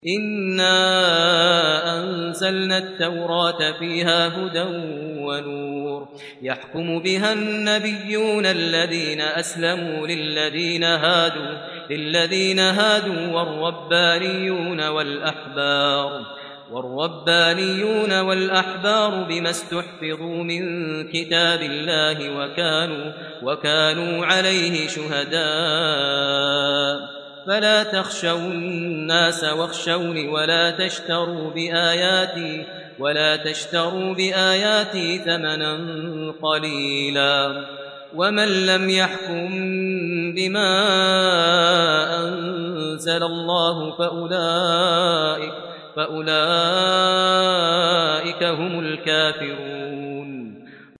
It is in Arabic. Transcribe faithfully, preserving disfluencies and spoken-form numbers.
إنا أنزلنا التوراة فيها هدى ونور يحكم بها النبيون الذين أسلموا للذين هادوا, للذين هادوا والربانيون والأحبار والربانيون والأحبار بما استحفظوا من كتاب الله وكانوا, وكانوا عليه شهداء فلا تخشوا الناس واخشوني ولا تشتروا بآياتي ولا تشتروا بآياتي ثمنا قليلا ومن لم يحكم بما أنزل الله فأولئك, فأولئك هم الكافرون